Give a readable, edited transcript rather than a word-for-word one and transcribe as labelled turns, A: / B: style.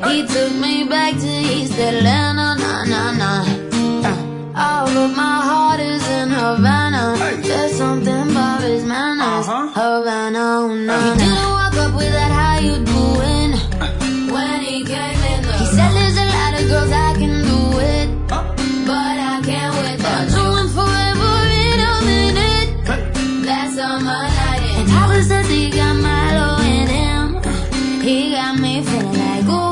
A: He took me back to East Atlanta, nah, nah, nah. All of my heart is in Havana. There's something about his manners. Havana, oh, nah, nah. He didn't walk up with that, how you doing? When he came in the he said there's a lot of girls I can do it, but I can't wait. I'll do it forever in a minute. That summer night. And Tyler says he got Milo in him. He got me feeling like, ooh.